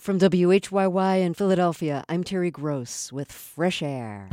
From WHYY in Philadelphia, I'm Terry Gross with Fresh Air.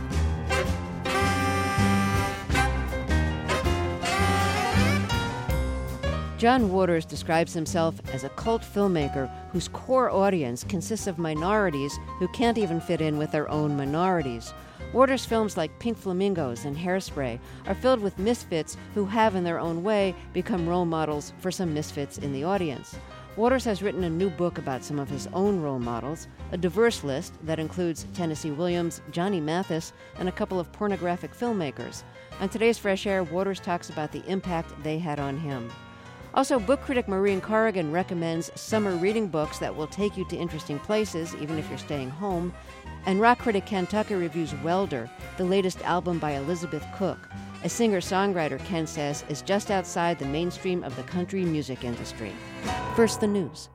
John Waters describes himself as a cult filmmaker whose core audience consists of minorities who can't even fit in with their own minorities. Waters' films like Pink Flamingos and Hairspray are filled with misfits who have, in their own way, become role models for some misfits in the audience. Waters has written a new book about some of his own role models, a diverse list that includes Tennessee Williams, Johnny Mathis, and a couple of pornographic filmmakers. On today's Fresh Air, Waters talks about the impact they had on him. Also, book critic Maureen Corrigan recommends summer reading books that will take you to interesting places, even if you're staying home. And rock critic Ken Tucker reviews Welder, the latest album by Elizabeth Cook, a singer-songwriter Ken says is just outside the mainstream of the country music industry. First, the news.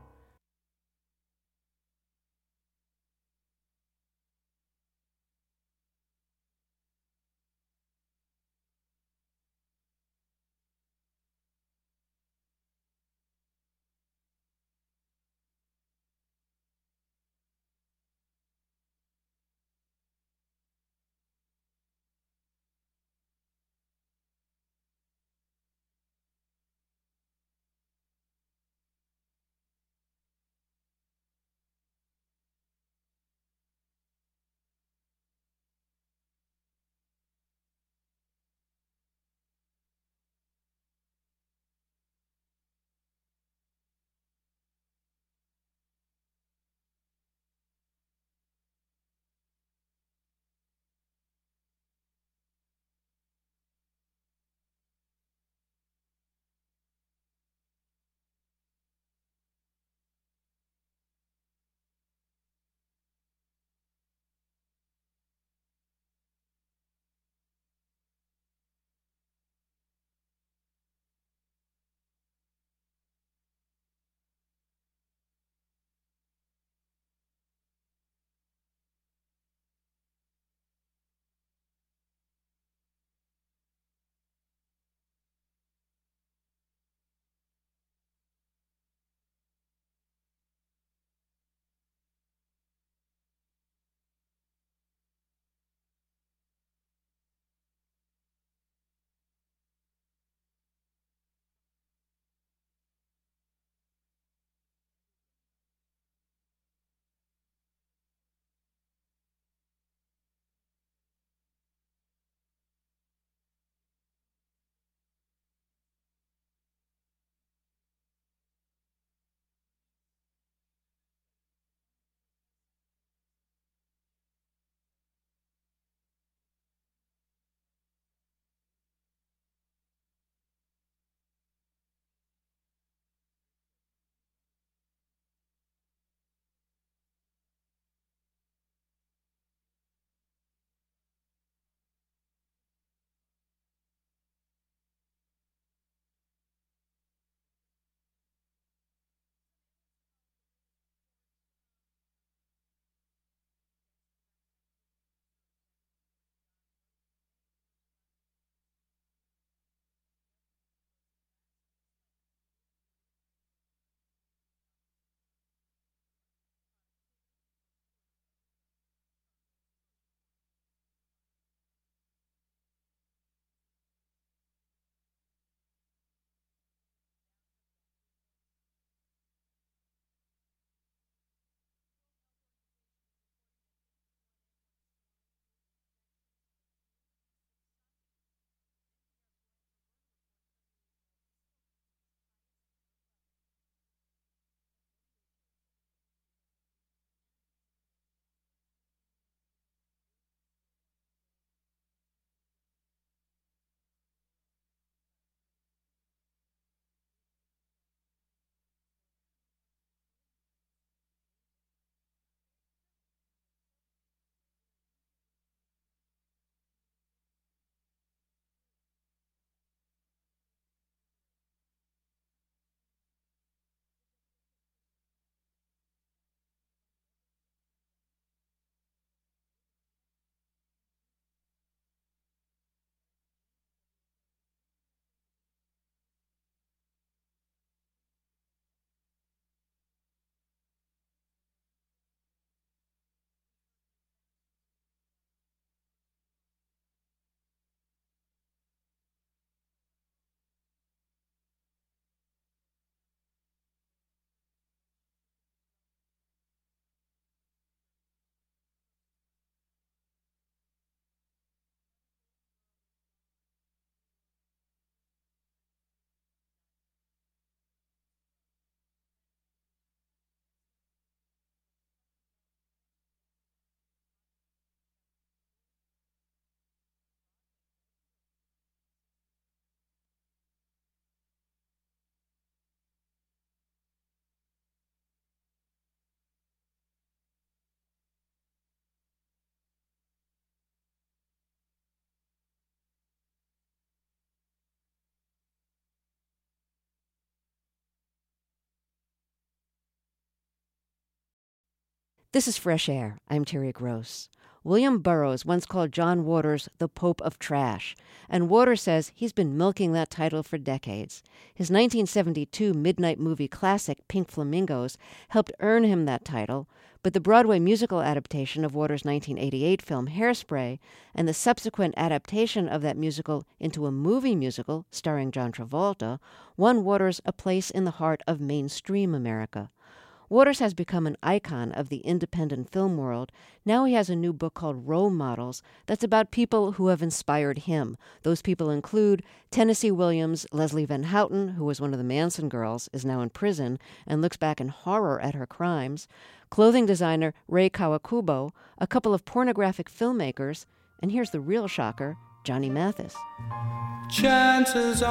This is Fresh Air. I'm Terry Gross. William Burroughs once called John Waters the Pope of Trash, and Waters says he's been milking that title for decades. His 1972 midnight movie classic, Pink Flamingos, helped earn him that title, but the Broadway musical adaptation of Waters' 1988 film Hairspray and the subsequent adaptation of that musical into a movie musical starring John Travolta won Waters a place in the heart of mainstream America. Waters has become an icon of the independent film world. Now he has a new book called Role Models that's about people who have inspired him. Those people include Tennessee Williams, Leslie Van Houten, who was one of the Manson girls, is now in prison and looks back in horror at her crimes, clothing designer Rei Kawakubo, a couple of pornographic filmmakers, and here's the real shocker, Johnny Mathis. Chances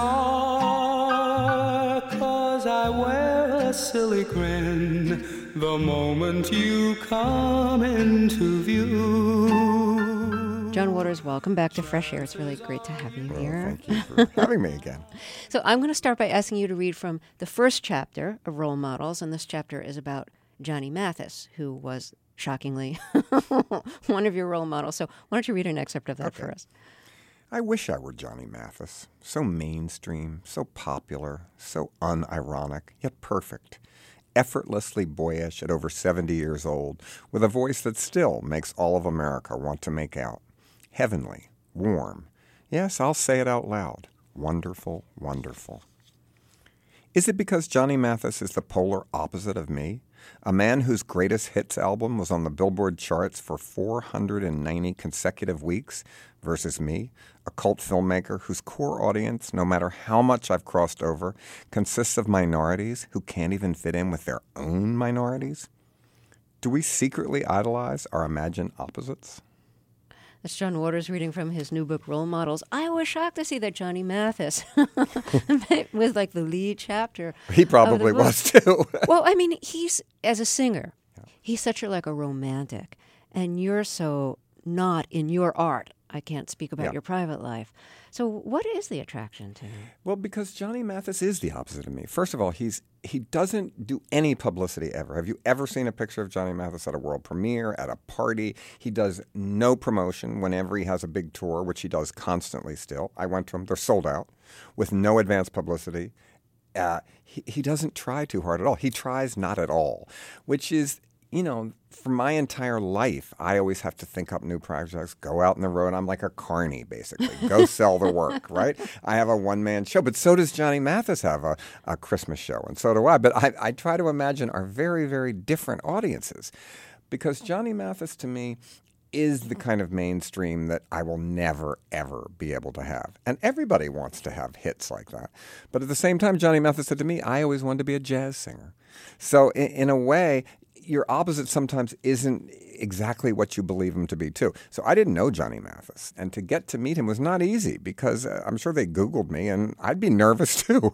are, 'cause I wear a silly grin the moment you come into view. John Waters, welcome back to Fresh Air. It's really great to have you here. Thank you for having me again. So I'm going to start by asking you to read from the first chapter of Role Models, and this chapter is about Johnny Mathis, who was shockingly one of your role models. So why don't you read an excerpt of that for us? I wish I were Johnny Mathis. So mainstream, so popular, so unironic, yet perfect. Effortlessly boyish at over 70 years old, with a voice that still makes all of America want to make out. Heavenly, warm. Yes, I'll say it out loud. Wonderful, wonderful. Is it because Johnny Mathis is the polar opposite of me? A man whose greatest hits album was on the Billboard charts for 490 consecutive weeks versus me, a cult filmmaker whose core audience, no matter how much I've crossed over, consists of minorities who can't even fit in with their own minorities? Do we secretly idolize our imagined opposites? That's John Waters reading from his new book, Role Models. I was shocked to see that Johnny Mathis was like the lead chapter. He probably was too. Well, I mean, he's, as a singer, he's such a romantic. And you're so not in your art. I can't speak about your private life. So what is the attraction to him? Well, because Johnny Mathis is the opposite of me. First of all, he doesn't do any publicity ever. Have you ever seen a picture of Johnny Mathis at a world premiere, at a party? He does no promotion whenever he has a big tour, which he does constantly still. I went to them. They're sold out with no advance publicity. He doesn't try too hard at all. He tries not at all, which is, for my entire life, I always have to think up new projects, go out on the road. I'm like a carny, basically. Go sell the work, right? I have a one-man show, but so does Johnny Mathis have a Christmas show, and so do I. But I try to imagine our very, very different audiences, because Johnny Mathis, to me, is the kind of mainstream that I will never, ever be able to have. And everybody wants to have hits like that. But at the same time, Johnny Mathis said to me, I always wanted to be a jazz singer. So in a way, your opposite sometimes isn't exactly what you believe him to be, too. So I didn't know Johnny Mathis. And to get to meet him was not easy, because I'm sure they Googled me, and I'd be nervous, too.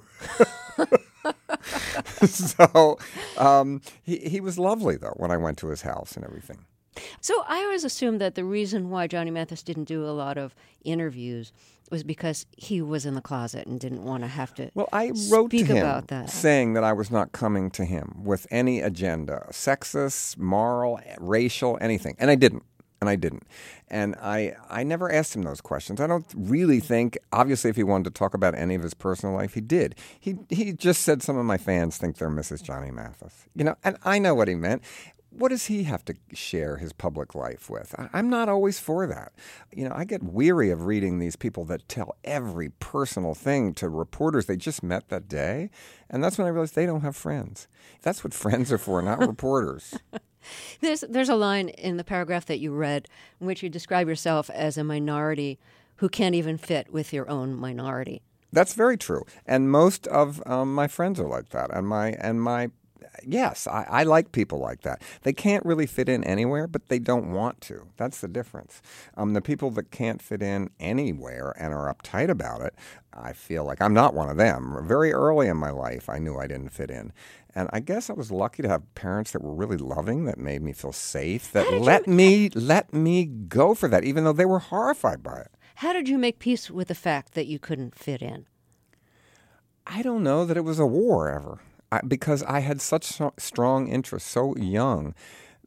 So he was lovely, though, when I went to his house and everything. So I always assumed that the reason why Johnny Mathis didn't do a lot of interviews was because he was in the closet and didn't want to have to I wrote to him about that, saying that I was not coming to him with any agenda, sexist, moral, racial, anything. And I didn't. And I never asked him those questions. I don't really think, obviously, if he wanted to talk about any of his personal life, he did. He just said some of my fans think they're Mrs. Johnny Mathis. And I know what he meant. What does he have to share his public life with? I'm not always for that. I get weary of reading these people that tell every personal thing to reporters they just met that day. And that's when I realized they don't have friends. That's what friends are for, not reporters. There's a line in the paragraph that you read in which you describe yourself as a minority who can't even fit with your own minority. That's very true. And most of my friends are like that. Yes, I like people like that. They can't really fit in anywhere, but they don't want to. That's the difference. The people that can't fit in anywhere and are uptight about it, I feel like I'm not one of them. Very early in my life, I knew I didn't fit in. And I guess I was lucky to have parents that were really loving, that made me feel safe, that let me go for that, even though they were horrified by it. How did you make peace with the fact that you couldn't fit in? I don't know that it was a war ever. Because I had such strong interest so young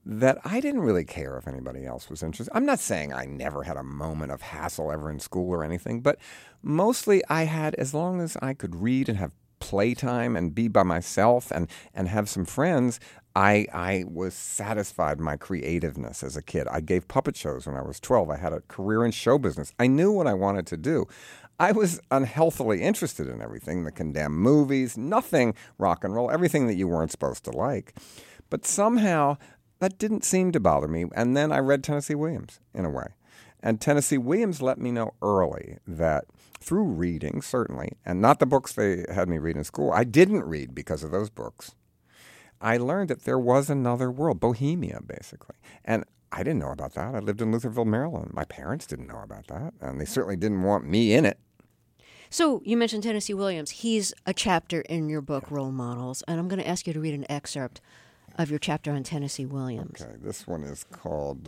that I didn't really care if anybody else was interested. I'm not saying I never had a moment of hassle ever in school or anything, but mostly I had, as long as I could read and have playtime and be by myself and have some friends, I was satisfied in my creativeness as a kid. I gave puppet shows when I was 12. I had a career in show business. I knew what I wanted to do. I was unhealthily interested in everything, the condemned movies, nothing rock and roll, everything that you weren't supposed to like. But somehow that didn't seem to bother me. And then I read Tennessee Williams in a way. And Tennessee Williams let me know early that through reading, certainly, and not the books they had me read in school, I didn't read because of those books. I learned that there was another world, Bohemia, basically. And I didn't know about that. I lived in Lutherville, Maryland. My parents didn't know about that, and they certainly didn't want me in it. So you mentioned Tennessee Williams. He's a chapter in your book, Role Models, and I'm going to ask you to read an excerpt of your chapter on Tennessee Williams. Okay, this one is called,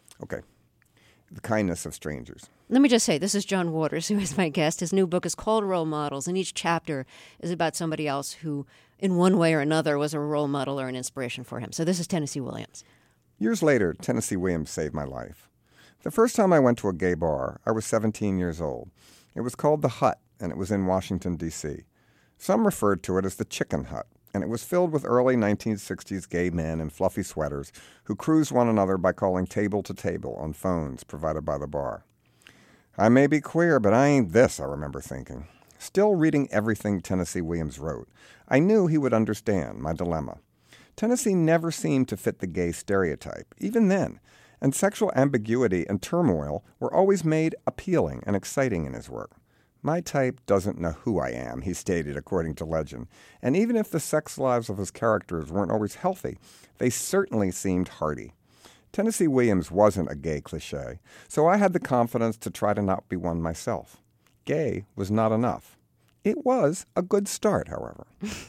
The Kindness of Strangers. Let me just say, this is John Waters, who is my guest. His new book is called Role Models, and each chapter is about somebody else who, in one way or another, was a role model or an inspiration for him. So this is Tennessee Williams. Years later, Tennessee Williams saved my life. The first time I went to a gay bar, I was 17 years old. It was called The Hut, and it was in Washington, D.C. Some referred to it as the Chicken Hut, and it was filled with early 1960s gay men in fluffy sweaters who cruised one another by calling table to table on phones provided by the bar. I may be queer, but I ain't this, I remember thinking. Still reading everything Tennessee Williams wrote, I knew he would understand my dilemma. Tennessee never seemed to fit the gay stereotype, even then, and sexual ambiguity and turmoil were always made appealing and exciting in his work. My type doesn't know who I am, he stated, according to legend. And even if the sex lives of his characters weren't always healthy, they certainly seemed hearty. Tennessee Williams wasn't a gay cliché, so I had the confidence to try to not be one myself. Gay was not enough. It was a good start, however.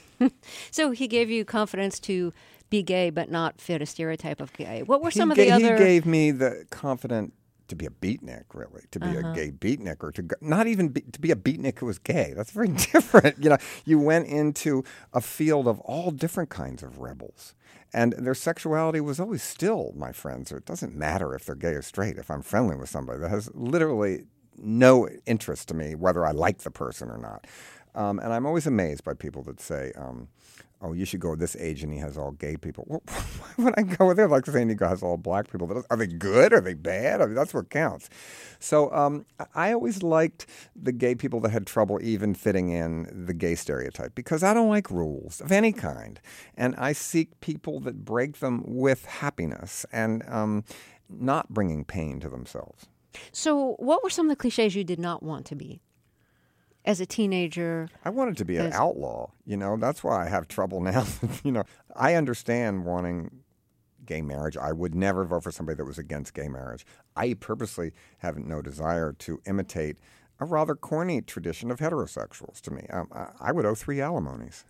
So he gave you confidence to be gay but not fit a stereotype of gay. What were some of the other... He gave me the confidence to be a beatnik, really, to be a gay beatnik, or to not even to be a beatnik who was gay. That's very different. You went into a field of all different kinds of rebels, and their sexuality was always still, my friends. It doesn't matter if they're gay or straight. If I'm friendly with somebody, that has literally no interest to me whether I like the person or not. And I'm always amazed by people that say, oh, you should go with this age and he has all gay people. Well, why would I go with it? Like saying he has all black people. Are they good? Are they bad? I mean, that's what counts. So I always liked the gay people that had trouble even fitting in the gay stereotype because I don't like rules of any kind. And I seek people that break them with happiness and not bringing pain to themselves. So what were some of the cliches you did not want to be? As a teenager, I wanted to be an outlaw. That's why I have trouble now. I understand wanting gay marriage. I would never vote for somebody that was against gay marriage. I purposely have no desire to imitate a rather corny tradition of heterosexuals to me. I would owe 3 alimonies.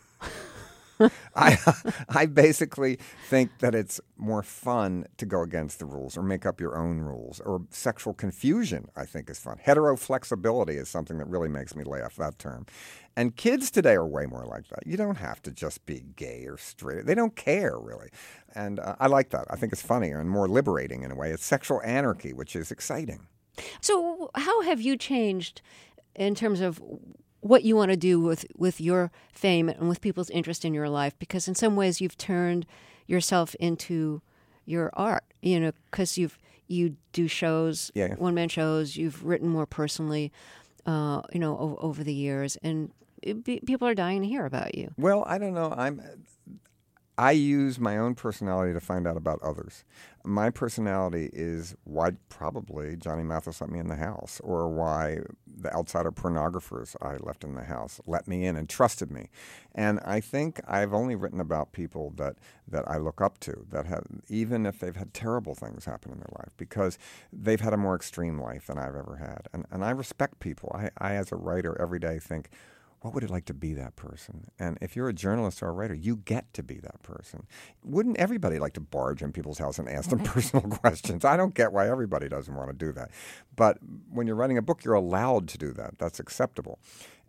I basically think that it's more fun to go against the rules or make up your own rules. Or sexual confusion, I think, is fun. Heteroflexibility is something that really makes me laugh, that term. And kids today are way more like that. You don't have to just be gay or straight. They don't care, really. And I like that. I think it's funnier and more liberating in a way. It's sexual anarchy, which is exciting. So how have you changed in terms of what you want to do with your fame and with people's interest in your life? Because in some ways you've turned yourself into your art, because you do shows, one-man shows, you've written more personally, over the years, and people are dying to hear about you. Well, I don't know. I use my own personality to find out about others. My personality is why probably Johnny Mathis let me in the house, or why the outsider pornographers I left in the house let me in and trusted me. And I think I've only written about people that I look up to, that have, even if they've had terrible things happen in their life, because they've had a more extreme life than I've ever had. And I respect people. I, as a writer, every day think, what would it like to be that person? And if you're a journalist or a writer, you get to be that person. Wouldn't everybody like to barge in people's house and ask them personal questions? I don't get why everybody doesn't want to do that. But when you're writing a book, you're allowed to do that. That's acceptable.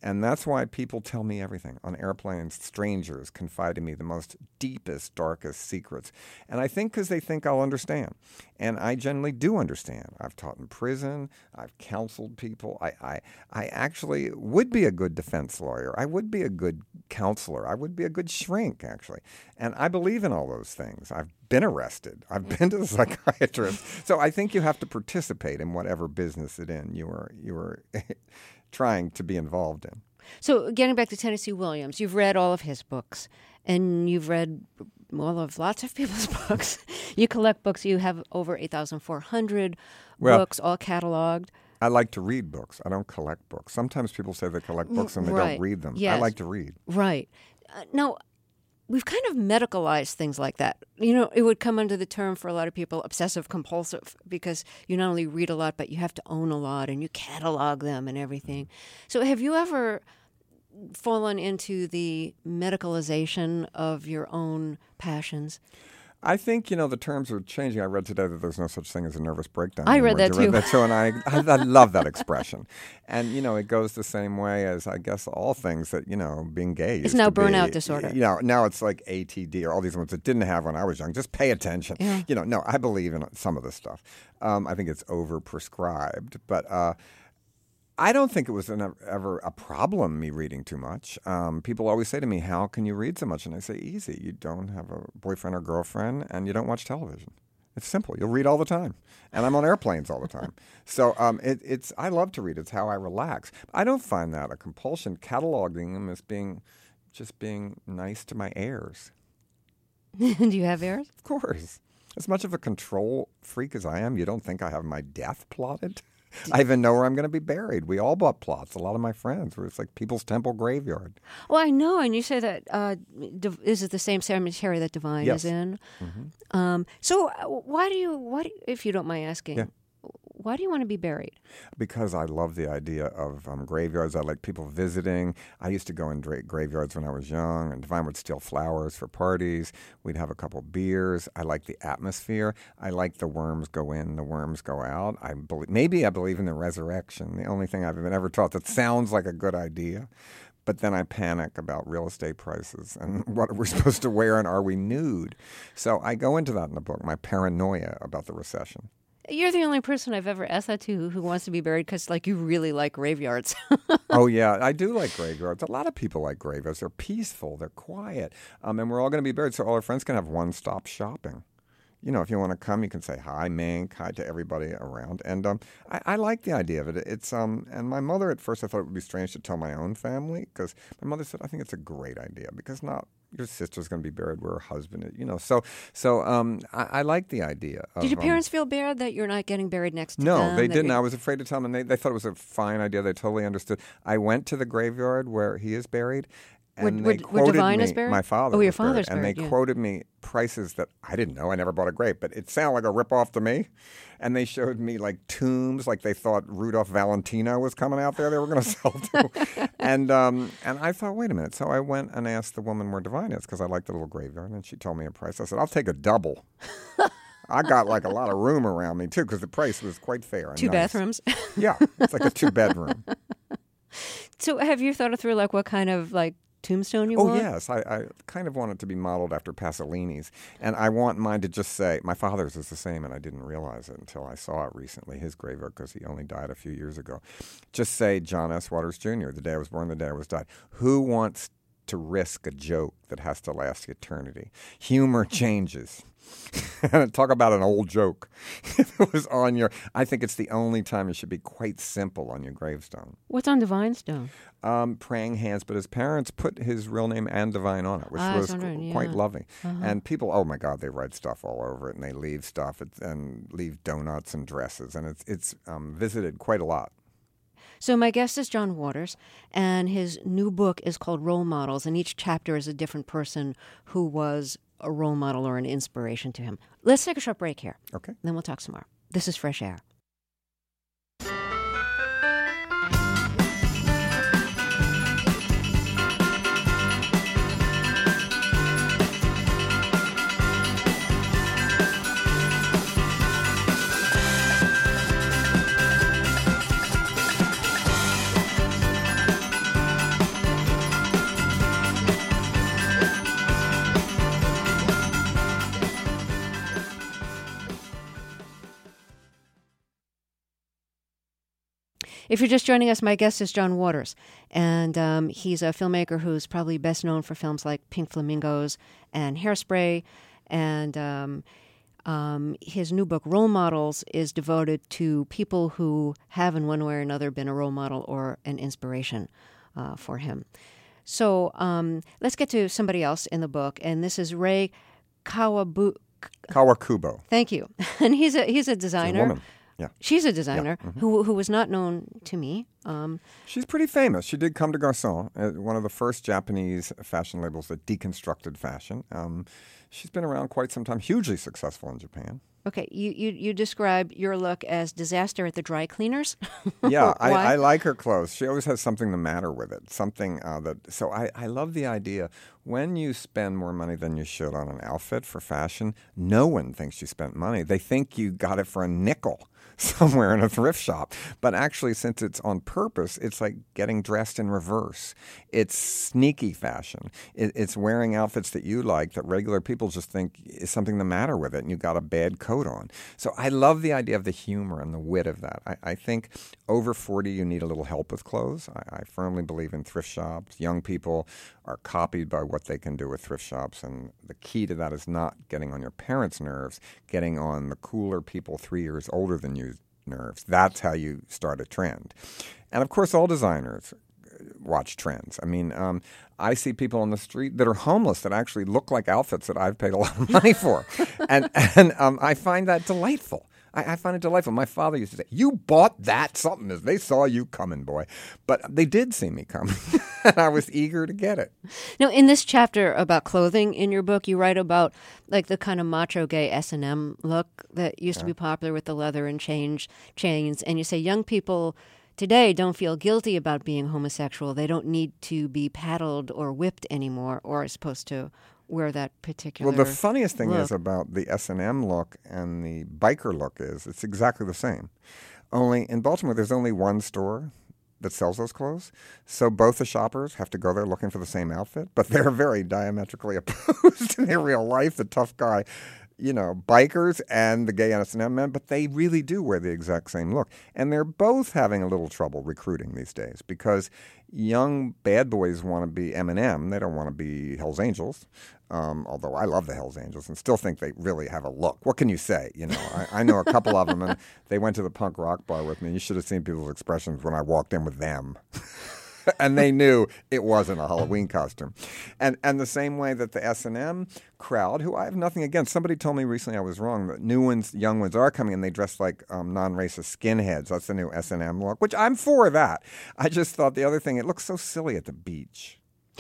And that's why people tell me everything. On airplanes, strangers confide in me the most deepest, darkest secrets. And I think because they think I'll understand. And I generally do understand. I've taught in prison. I've counseled people. I actually would be a good defense lawyer. I would be a good counselor. I would be a good shrink, actually. And I believe in all those things. I've been arrested. I've been to the psychiatrist. So I think you have to participate in whatever business it in you are trying to be involved in. So getting back to Tennessee Williams, you've read all of his books, and you've read all of lots of people's books. You collect books. You have over 8,400 books, all cataloged. I like to read books. I don't collect books. Sometimes people say they collect books and they don't read them. Yes. I like to read. Right. Now, we've kind of medicalized things like that. You know, it would come under the term for a lot of people obsessive compulsive, because you not only read a lot, but you have to own a lot and you catalog them and everything. So have you ever fallen into the medicalization of your own passions? I think, the terms are changing. I read today that there's no such thing as a nervous breakdown. I read that too. And I love that expression. And, it goes the same way as, I guess, all things that, being gay It's now burnout disorder. Now it's like ATD or all these ones that didn't have when I was young. Just pay attention. Yeah. No, I believe in some of this stuff. I think it's over-prescribed. But I don't think it was ever a problem, me reading too much. People always say to me, how can you read so much? And I say, easy. You don't have a boyfriend or girlfriend, and you don't watch television. It's simple. You'll read all the time. And I'm on airplanes all the time. So I love to read. It's how I relax. I don't find that a compulsion. Cataloging them as being nice to my heirs. Do you have heirs? Of course. As much of a control freak as I am, you don't think I have my death plotted? I even know where I'm going to be buried. We all bought plots. A lot of my friends, where it's like People's Temple graveyard. Well, I know, and you say that is it the same cemetery that Divine is in? Mm-hmm. So why do you, if you don't mind asking, why do you want to be buried? Because I love the idea of graveyards. I like people visiting. I used to go in graveyards when I was young, and Divine would steal flowers for parties. We'd have a couple beers. I like the atmosphere. I like the worms go in, the worms go out. I believe in the resurrection. The only thing I've ever taught that sounds like a good idea. But then I panic about real estate prices and what are we supposed to wear and are we nude? So I go into that in the book, my paranoia about the recession. You're the only person I've ever asked that to who wants to be buried because, you really like graveyards. Oh, yeah. I do like graveyards. A lot of people like graveyards. They're peaceful. They're quiet. And we're all going to be buried, so all our friends can have one-stop shopping. If you want to come, you can say hi, Mink, hi to everybody around. And I like the idea of it. It's and my mother, at first, I thought it would be strange to tell my own family, because my mother said, I think it's a great idea, because not your sister's going to be buried where her husband is, So I like the idea. Did your parents feel bad that you're not getting buried next to them? No, they didn't. I was afraid to tell them, and they thought it was a fine idea. They totally understood. I went to the graveyard where he is buried, and they quoted Divine me. Is buried? My father. Oh, your was father's buried, buried. And they quoted me prices that I didn't know. I never bought a grave, but it sounded like a ripoff to me. And they showed me tombs, like they thought Rudolph Valentino was coming out there. They were going to sell to. And I thought, wait a minute. So I went and asked the woman where Divine is, because I liked the little graveyard, and she told me a price. I said, I'll take a double. I got a lot of room around me too, because the price was quite fair. And Two nice. bathrooms. Yeah, it's like a 2-bedroom. So have you thought it through, what kind of tombstone you want? Oh, yes. I kind of want it to be modeled after Pasolini's. And I want mine to just say, my father's is the same, and I didn't realize it until I saw it recently, his graveyard, because he only died a few years ago. Just say, John S. Waters Jr., the day I was born, the day I was died. Who wants to risk a joke that has to last eternity? Humor changes. Talk about an old joke. If it was on I think it's the only time it should be quite simple on your gravestone. What's on Divine's stone? Praying hands, but his parents put his real name and Divine on it, which was quite lovely. Uh-huh. And people, oh my God, they write stuff all over it, and they leave stuff and leave donuts and dresses, and it's visited quite a lot. So my guest is John Waters, and his new book is called Role Models, and each chapter is a different person who was a role model or an inspiration to him. Let's take a short break here. Okay. Then we'll talk some more. This is Fresh Air. If you're just joining us, my guest is John Waters, and he's a filmmaker who's probably best known for films like Pink Flamingos and Hairspray, and his new book, Role Models, is devoted to people who have in one way or another been a role model or an inspiration for him. So let's get to somebody else in the book, and this is Rei Kawakubo. Thank you. And he's a designer. She's a woman. Yeah. She's a designer who was not known to me. She's pretty famous. She did Comme des Garçons, one of the first Japanese fashion labels that deconstructed fashion. She's been around quite some time, hugely successful in Japan. Okay, you describe your look as disaster at the dry cleaners. Yeah, I like her clothes. She always has something the matter with it. Something So I love the idea. When you spend more money than you should on an outfit for fashion, no one thinks you spent money. They think you got it for a nickel somewhere in a thrift shop. But actually, since it's on purpose, it's like getting dressed in reverse. It's sneaky fashion. It's wearing outfits that you like that regular people just think is something the matter with it, and you got a bad coat on. So I love the idea of the humor and the wit of that. I think over 40, you need a little help with clothes. I firmly believe in thrift shops. Young people are copied by what they can do with thrift shops, and the key to that is not getting on your parents' nerves, getting on the cooler people 3 years older than you nerves. That's how you start a trend. And of course, all designers watch trends. I mean, I see people on the street that are homeless that actually look like outfits that I've paid a lot of money for. and I find that delightful. I find it delightful. My father used to say, "You bought that something as they saw you coming, boy." But they did see me coming, and I was eager to get it. Now, in this chapter about clothing in your book, you write about like the kind of macho gay S&M look that used to be popular with the leather and chains, and you say young people today don't feel guilty about being homosexual. They don't need to be paddled or whipped anymore, or are supposed to wear that particular Well, the funniest thing look. is about the S&M look and the biker look is it's exactly the same. Only in Baltimore, there's only one store that sells those clothes. So both the shoppers have to go there looking for the same outfit, but they're very diametrically opposed in their real life. The tough guy, bikers and the gay S&M men, but they really do wear the exact same look. And they're both having a little trouble recruiting these days because young bad boys want to be Eminem. They don't want to be Hells Angels, although I love the Hells Angels and still think they really have a look. What can you say? I know a couple of them, and they went to the punk rock bar with me. You should have seen people's expressions when I walked in with them. And they knew it wasn't a Halloween costume. And the same way that the S&M crowd, who I have nothing against, somebody told me recently I was wrong, that new ones, young ones are coming and they dress like non-racist skinheads. That's the new S&M look, which I'm for that. I just thought the other thing, it looks so silly at the beach.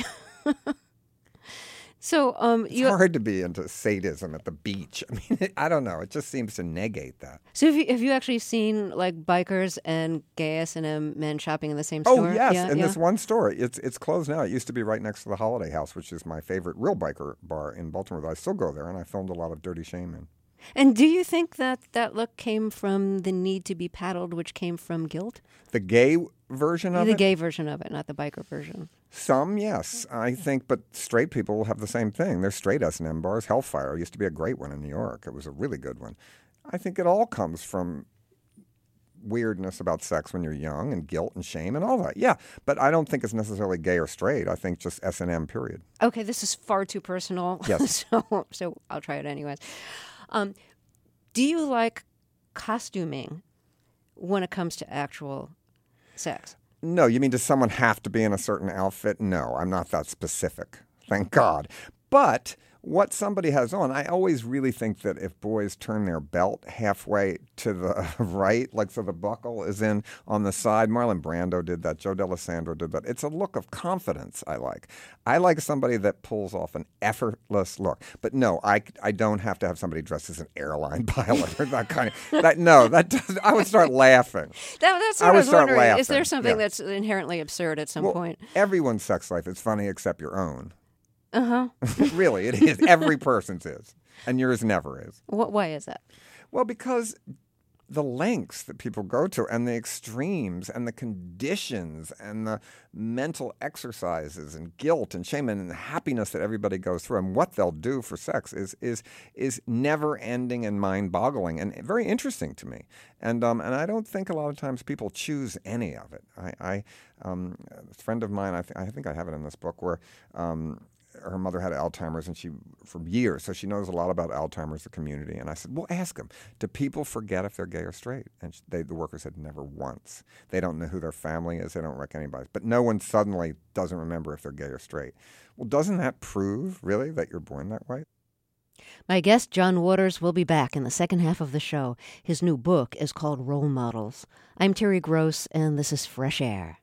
So it's hard to be into sadism at the beach. I mean, I don't know. It just seems to negate that. So have you actually seen like bikers and gay S&M men shopping in the same store? Oh, yes. In this one store. It's closed now. It used to be right next to the Holiday House, which is my favorite real biker bar in Baltimore. I still go there, and I filmed a lot of Dirty Shame in. And do you think that look came from the need to be paddled, which came from guilt? The gay version of it? The gay version of it, not the biker version. Some, yes. I think, but straight people will have the same thing. There's straight S&M bars. Hellfire used to be a great one in New York. It was a really good one. I think it all comes from weirdness about sex when you're young and guilt and shame and all that. Yeah, but I don't think it's necessarily gay or straight. I think just S&M, period. Okay, this is far too personal. Yes. So I'll try it anyways. Do you like costuming when it comes to actual sex? No, you mean does someone have to be in a certain outfit? No, I'm not that specific. Thank God. But what somebody has on, I always really think that if boys turn their belt halfway to the right, like so the buckle is in on the side, Marlon Brando did that, Joe D'Alessandro did that. It's a look of confidence I like. I like somebody that pulls off an effortless look. But no, I don't have to have somebody dressed as an airline pilot or that kind of, that doesn't, I would start laughing. That's what I was wondering. Laughing. Is there something that's inherently absurd at some point? Everyone's sex life is funny except your own. Uh-huh. Really, it is. Every person's is. And yours never is. Why is that? Well, because the lengths that people go to and the extremes and the conditions and the mental exercises and guilt and shame and the happiness that everybody goes through and what they'll do for sex is never ending and mind-boggling and very interesting to me. And I don't think a lot of times people choose any of it. A friend of mine, I think I have it in this book, where her mother had Alzheimer's, and for years, so she knows a lot about Alzheimer's, the community. And I said, well, ask them, do people forget if they're gay or straight? And the worker said, never once. They don't know who their family is. They don't recognize anybody. But no one suddenly doesn't remember if they're gay or straight. Well, doesn't that prove, really, that you're born that way? My guest, John Waters, will be back in the second half of the show. His new book is called Role Models. I'm Terry Gross, and this is Fresh Air.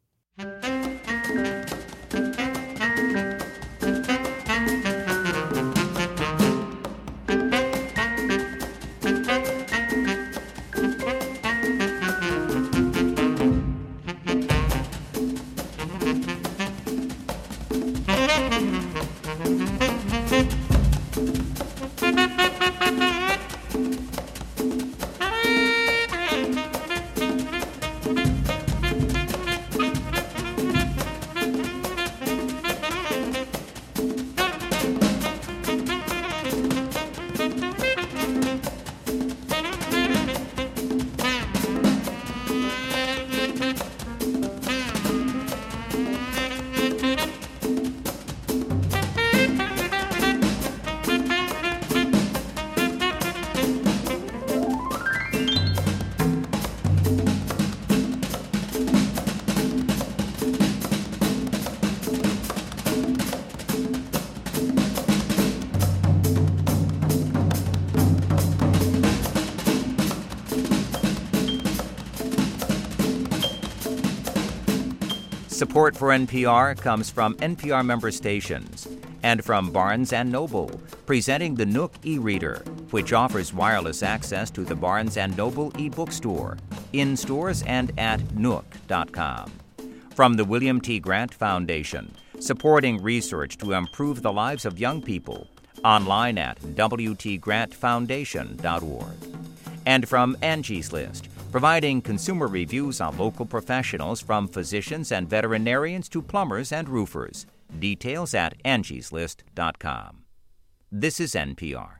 Support for NPR comes from NPR member stations and from Barnes & Noble, presenting the Nook e-reader, which offers wireless access to the Barnes & Noble e-bookstore, in stores and at nook.com. From the William T. Grant Foundation, supporting research to improve the lives of young people, online at wtgrantfoundation.org. And from Angie's List, providing consumer reviews on local professionals from physicians and veterinarians to plumbers and roofers. Details at angieslist.com. This is NPR.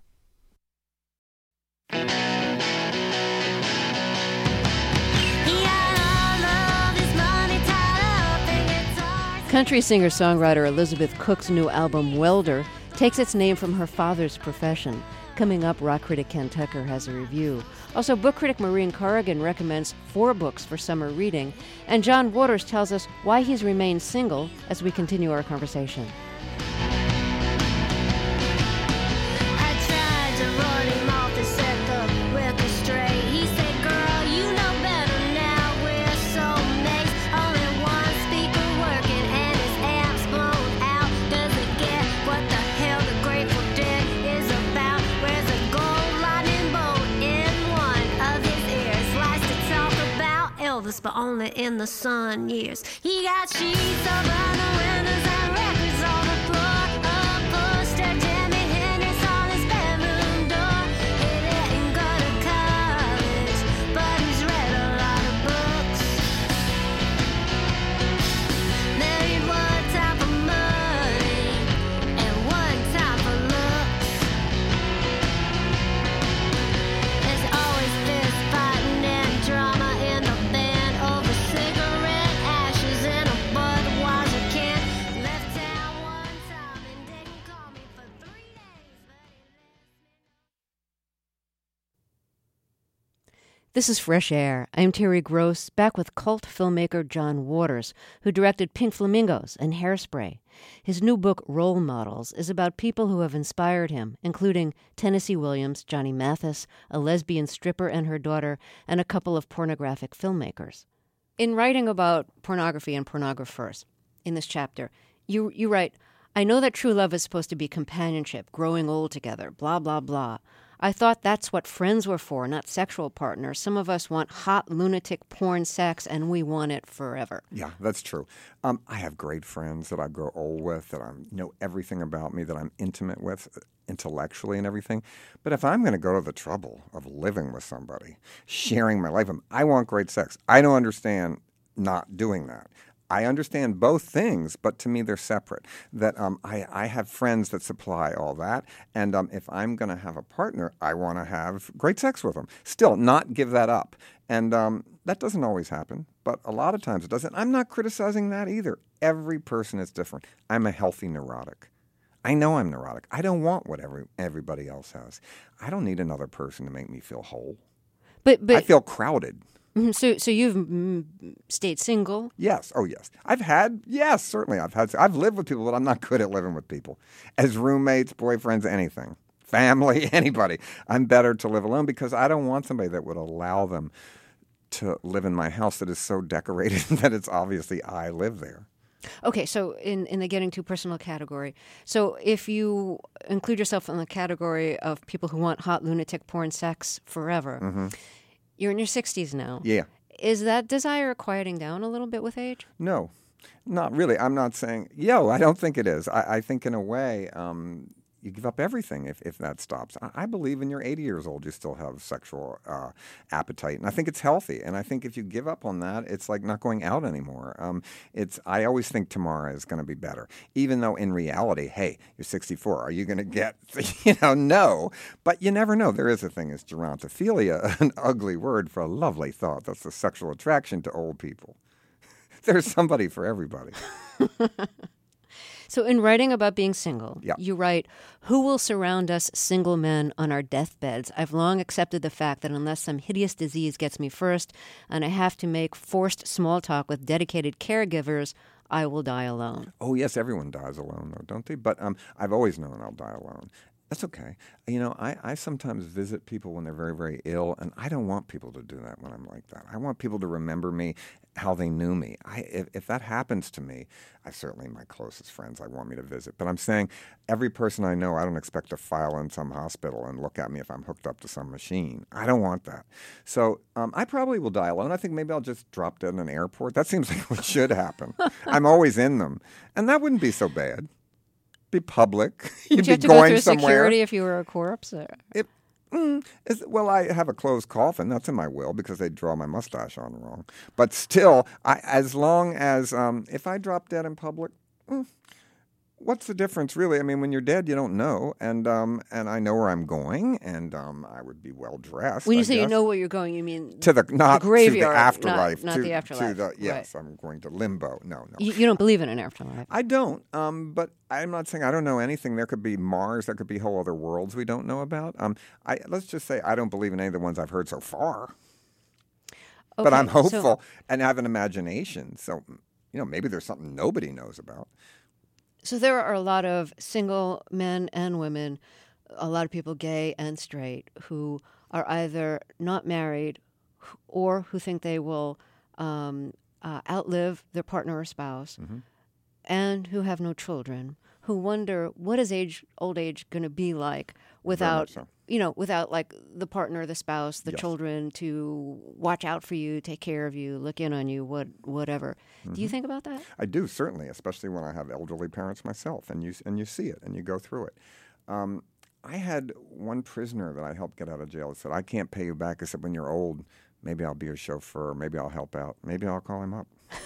Country singer-songwriter Elizabeth Cook's new album, Welder, takes its name from her father's profession. Coming up, rock critic Ken Tucker has a review. Also, book critic Maureen Corrigan recommends 4 books for summer reading. And John Waters tells us why he's remained single as we continue our conversation. I tried to run him off and set the record straight. He said, girl, you know better now. We're soulmates. Only one speaker working and his amps blown out. Doesn't get what the hell the Grateful Dead is about. Where's a gold lightning bolt in one of his ears? Likes to talk about Elvis, but only in the Sun years. He got sheets over the windows and records on the floor. A poster, Jimi Hendrix on his bedroom door. He didn't go to college, but he's read a lot of books. Married one time for money and one time for looks. There's always fist fighting and drama in the band over cigarette ashes in a Budweiser can. Left town one time and didn't call me for 3 days, but he This is Fresh Air. I'm Terry Gross, back with cult filmmaker John Waters, who directed Pink Flamingos and Hairspray. His new book, Role Models, is about people who have inspired him, including Tennessee Williams, Johnny Mathis, a lesbian stripper and her daughter, and a couple of pornographic filmmakers. In writing about pornography and pornographers in this chapter, you write, I know that true love is supposed to be companionship, growing old together, blah, blah, blah. I thought that's what friends were for, not sexual partners. Some of us want hot, lunatic porn sex, and we want it forever. Yeah, that's true. I have great friends that I grow old with, that I know everything about me, that I'm intimate with intellectually and everything. But if I'm going to go to the trouble of living with somebody, sharing my life with them, I want great sex. I don't understand not doing that. I understand both things, but to me they're separate. That I have friends that supply all that, and if I'm going to have a partner, I want to have great sex with them. Still, not give that up. And that doesn't always happen, but a lot of times it doesn't. I'm not criticizing that either. Every person is different. I'm a healthy neurotic. I know I'm neurotic. I don't want what everybody else has. I don't need another person to make me feel whole. But I feel crowded. So you've stayed single? Yes. Oh, yes. Certainly. I've lived with people, but I'm not good at living with people. As roommates, boyfriends, anything. Family, anybody. I'm better to live alone because I don't want somebody that would allow them to live in my house that is so decorated that it's obviously I live there. Okay, so in the getting too personal category, so if you include yourself in the category of people who want hot lunatic porn sex forever, you're in your 60s now. Yeah. Is that desire quieting down a little bit with age? No, not really. I'm not saying, I don't think it is. I think in a way, you give up everything if that stops. I believe when you're 80 years old, you still have sexual appetite. And I think it's healthy. And I think if you give up on that, it's like not going out anymore. I always think tomorrow is going to be better. Even though in reality, hey, you're 64. Are you going to get, no. But you never know. There is a thing as gerontophilia, an ugly word for a lovely thought. That's the sexual attraction to old people. There's somebody for everybody. So in writing about being single, Yeah. you write, "Who will surround us single men on our deathbeds? I've long accepted the fact that unless some hideous disease gets me first and I have to make forced small talk with dedicated caregivers, I will die alone." Oh, yes, everyone dies alone, though, don't they? But I've always known I'll die alone. That's okay. I sometimes visit people when they're very, very ill, and I don't want people to do that when I'm like that. I want people to remember me, how they knew me. If that happens to me, certainly my closest friends I want me to visit. But I'm saying every person I know, I don't expect to file in some hospital and look at me if I'm hooked up to some machine. I don't want that. So I probably will die alone. I think maybe I'll just drop dead in an airport. That seems like what should happen. I'm always in them. And that wouldn't be so bad. Be public. You'd Would you have be to go going through somewhere. security if you were a corpse? Well, I have a closed coffin. That's in my will because they draw my mustache on wrong. But still, as long as if I drop dead in public, what's the difference, really? I mean, when you're dead, you don't know, and I know where I'm going, and I would be well dressed. When you I say you guess. know where you're going, you mean to the graveyard, to the afterlife, not the afterlife. Yes, I'm going to limbo. No. You don't believe in an afterlife. I don't, but I'm not saying I don't know anything. There could be Mars. There could be whole other worlds we don't know about. Let's just say I don't believe in any of the ones I've heard so far. Okay, But I'm hopeful and have an imagination. So, maybe there's something nobody knows about. So there are a lot of single men and women, a lot of people, gay and straight, who are either not married or who think they will outlive their partner or spouse, and who have no children, who wonder what is old age going to be like without, so. Without like the partner, the spouse, the Yes. children to watch out for you, take care of you, look in on you, whatever. Do you think about that? I do, certainly, especially when I have elderly parents myself, and you see it, and you go through it. I had one prisoner that I helped get out of jail that said, "I can't pay you back except when you're old. Maybe I'll be your chauffeur. Maybe I'll help out. Maybe I'll call him up."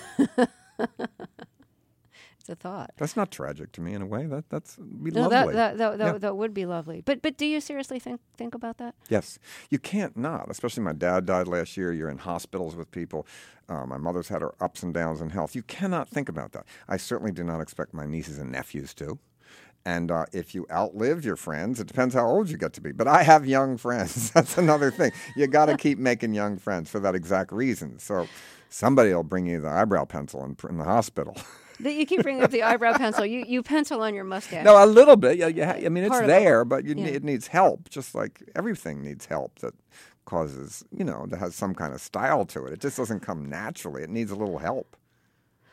It's a thought. That's not tragic to me in a way. That's be No, lovely. that would be lovely. But do you seriously think about that? Yes. You can't not, especially my dad died last year. You're in hospitals with people. My mother's had her ups and downs in health. You cannot think about that. I certainly do not expect my nieces and nephews to. And if you outlive your friends, it depends how old you get to be. But I have young friends. That's another thing. You got to keep making young friends for that exact reason. So somebody will bring you the eyebrow pencil in the hospital. You keep bringing up the eyebrow pencil. You pencil on your mustache. No, a little bit. Yeah. I mean, it's Part of there, it. but Yeah. it needs help, just like everything needs help that causes, that has some kind of style to it. It just doesn't come naturally. It needs a little help.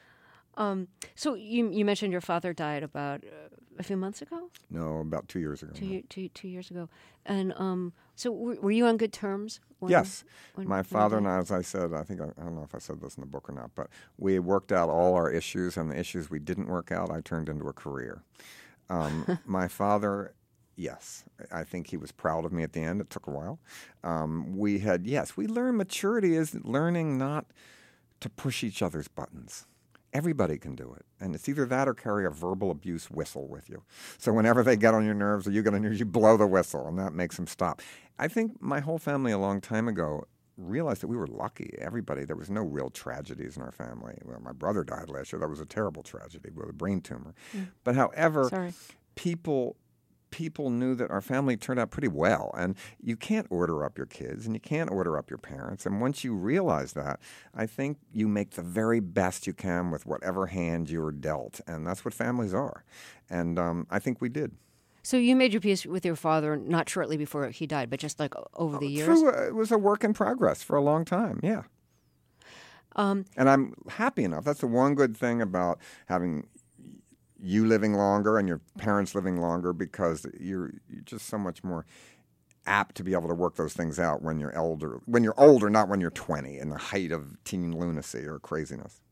So you mentioned your father died about a few months ago? No, about 2 years ago. Two years ago. And so were you on good terms? Yes. when My he father and died? I, as I said, I don't know if I said this in the book or not, but we worked out all our issues, and the issues we didn't work out, I turned into a career. My father, yes, I think he was proud of me at the end. It took a while. We learned maturity is learning not to push each other's buttons. Everybody can do it. And it's either that or carry a verbal abuse whistle with you. So whenever they get on your nerves or you get on yours, you blow the whistle, and that makes them stop. I think my whole family a long time ago realized that we were lucky. Everybody, there was no real tragedies in our family. Well, my brother died last year. That was a terrible tragedy with a brain tumor. But however, Sorry. people knew that our family turned out pretty well. And you can't order up your kids and you can't order up your parents. And once you realize that, I think you make the very best you can with whatever hand you were dealt. And that's what families are. And I think we did. So you made your peace with your father not shortly before he died, but just like over the years? It was a work in progress for a long time, yeah. And I'm happy enough. That's the one good thing about having you living longer and your parents living longer, because you're just so much more apt to be able to work those things out when you're older. When you're older, not when you're 20, in the height of teen lunacy or craziness.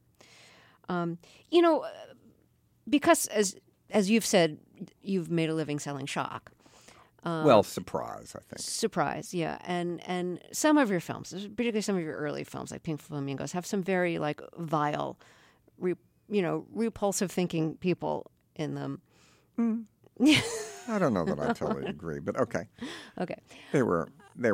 Because as you've said, you've made a living selling shock. Well, surprise, I think. Surprise, yeah. And some of your films, particularly some of your early films, like Pink Flamingos, have some very vile, repulsive thinking people in them. I don't know that I totally agree, but okay. Okay. They were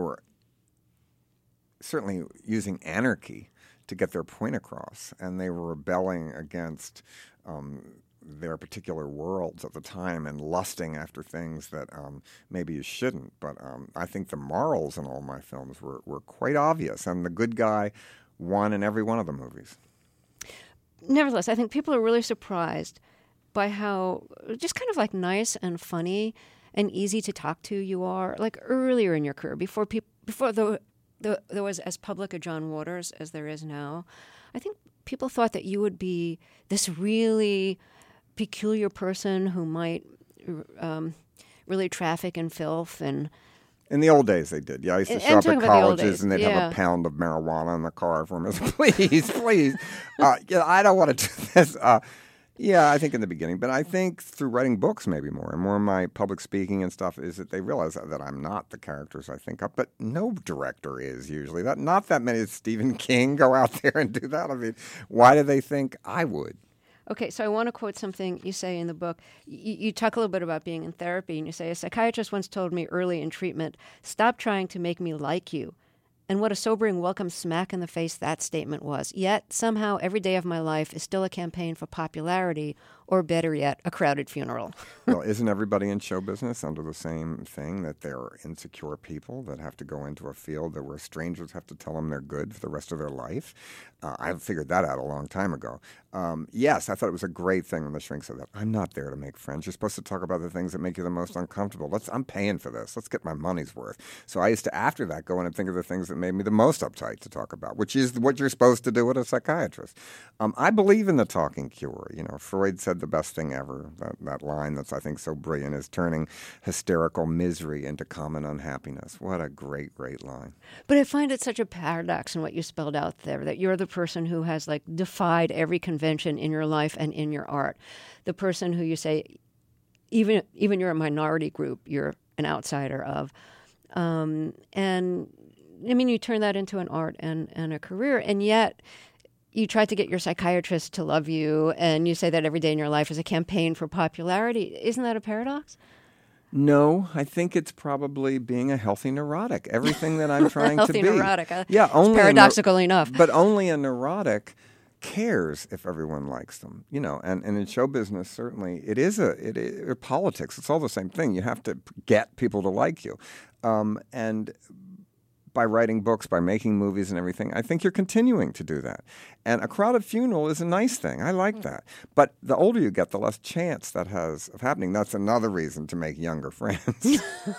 certainly using anarchy to get their point across, and they were rebelling against their particular worlds at the time and lusting after things that maybe you shouldn't. But I think the morals in all my films were quite obvious, and the good guy won in every one of the movies. Nevertheless, I think people are really surprised by how just kind of nice and funny and easy to talk to you are. Like earlier in your career, before there was as public a John Waters as there is now, I think people thought that you would be this really peculiar person who might really traffic in filth and. In the old days, they did. Yeah, I used to show up at colleges, and they'd have a pound of marijuana in the car for me. Please. I don't want to do this. I think in the beginning. But I think through writing books maybe more, and more of my public speaking and stuff, is that they realize that I'm not the characters I think of. But no director is usually. Not that many. Stephen King go out there and do that. I mean, why do they think I would? Okay, so I want to quote something you say in the book. You talk a little bit about being in therapy, and you say, a psychiatrist once told me early in treatment, stop trying to make me like you. And what a sobering welcome smack in the face that statement was. Yet, somehow, every day of my life is still a campaign for popularity, or better yet, a crowded funeral. Well, isn't everybody in show business under the same thing, that they're insecure people that have to go into a field where strangers have to tell them they're good for the rest of their life? I figured that out a long time ago. Yes, I thought it was a great thing when the shrink said that. I'm not there to make friends. You're supposed to talk about the things that make you the most uncomfortable. I'm paying for this. Let's get my money's worth. So I used to, after that, go in and think of the things that made me the most uptight to talk about, which is what you're supposed to do with a psychiatrist. I believe in the talking cure. Freud said the best thing ever. That line that's, I think, so brilliant is turning hysterical misery into common unhappiness. What a great, great line. But I find it such a paradox in what you spelled out there, that you're the person who has defied every convention in your life and in your art. The person who you say, even you're a minority group, you're an outsider of. And I mean, you turn that into an art and a career, and yet you try to get your psychiatrist to love you, and you say that every day in your life is a campaign for popularity. Isn't that a paradox? No, I think it's probably being a healthy neurotic. Everything that I'm trying to be. Healthy neurotic. Yeah, only it's paradoxical enough. But only a neurotic cares if everyone likes them, and in show business, certainly, it is politics. It's all the same thing. You have to get people to like you. And by writing books, by making movies and everything, I think you're continuing to do that. And a crowded funeral is a nice thing. I like that. But the older you get, the less chance that has of happening. That's another reason to make younger friends.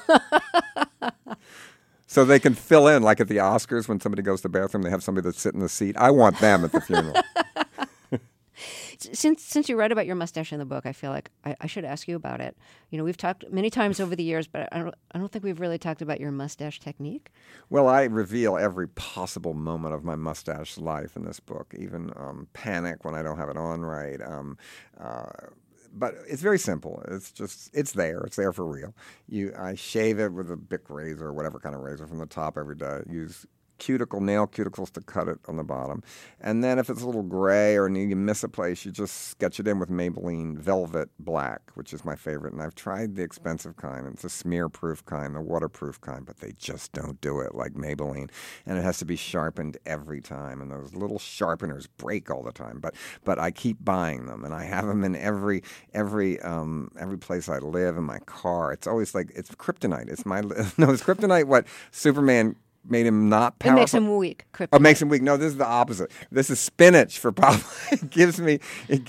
So they can fill in, like at the Oscars, when somebody goes to the bathroom, they have somebody that's sitting in the seat. I want them at the funeral. Since you write about your mustache in the book, I feel like I should ask you about it. You know, we've talked many times over the years, but I don't think we've really talked about your mustache technique. Well, I reveal every possible moment of my mustache life in this book, even panic when I don't have it on right. But it's very simple. It's there. It's there for real. I shave it with a Bic razor or whatever kind of razor from the top every day. Use nail cuticles to cut it on the bottom. And then if it's a little gray or you miss a place, you just sketch it in with Maybelline Velvet Black, which is my favorite. And I've tried the expensive kind. It's a smear-proof kind, the waterproof kind, but they just don't do it like Maybelline. And it has to be sharpened every time. And those little sharpeners break all the time. But I keep buying them, and I have them in every place I live, in my car. It's always like, it's kryptonite. It's kryptonite what Superman made him not powerful. It makes him weak. Kryptonite. Oh, it makes him weak. No, this is the opposite. This is spinach for Papa. It gives me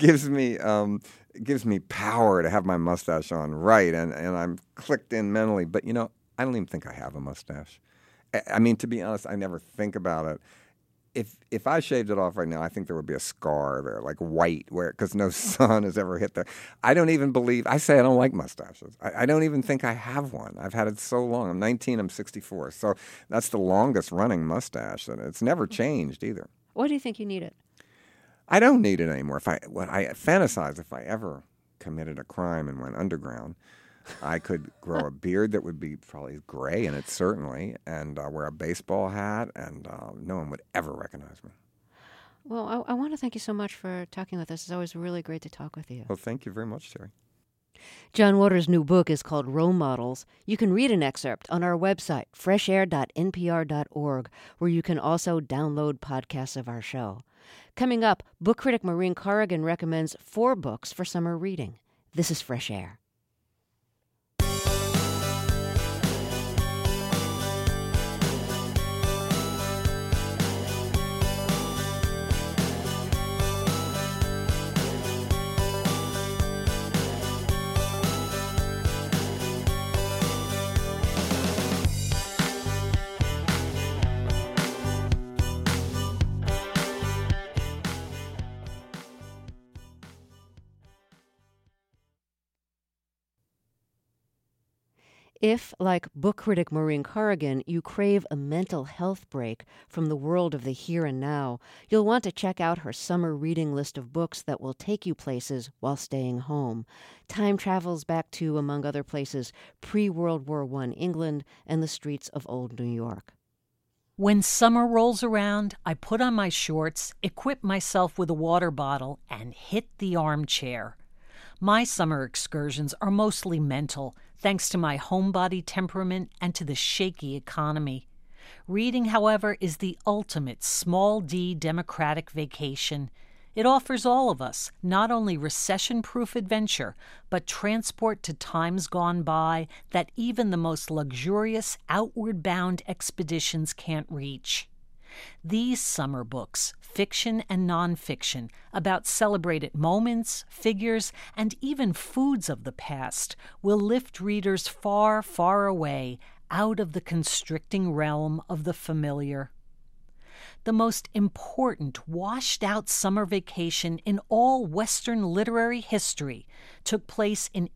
power to have my mustache on right, and I'm clicked in mentally. But I don't even think I have a mustache. I mean, to be honest, I never think about it. If I shaved it off right now, I think there would be a scar there, like white, because no sun has ever hit there. I don't even believe. I say I don't like mustaches. I don't even think I have one. I've had it so long. I'm 19. I'm 64. So that's the longest running mustache, and it's never changed either. Why do you think you need it? I don't need it anymore. I fantasize if I ever committed a crime and went underground, I could grow a beard that would be probably gray in it, certainly, and wear a baseball hat, and no one would ever recognize me. Well, I want to thank you so much for talking with us. It's always really great to talk with you. Well, thank you very much, Terry. John Waters' new book is called Role Models. You can read an excerpt on our website, freshair.npr.org, where you can also download podcasts of our show. Coming up, book critic Maureen Corrigan recommends 4 books for summer reading. This is Fresh Air. If, like book critic Maureen Corrigan, you crave a mental health break from the world of the here and now, you'll want to check out her summer reading list of books that will take you places while staying home. Time travels back to, among other places, pre-World War I England and the streets of old New York. When summer rolls around, I put on my shorts, equip myself with a water bottle, and hit the armchair. My summer excursions are mostly mental, thanks to my homebody temperament and to the shaky economy. Reading, however, is the ultimate small d democratic vacation. It offers all of us not only recession-proof adventure, but transport to times gone by that even the most luxurious outward-bound expeditions can't reach. These summer books, fiction and nonfiction, about celebrated moments, figures, and even foods of the past, will lift readers far, far away, out of the constricting realm of the familiar. The most important washed-out summer vacation in all Western literary history took place in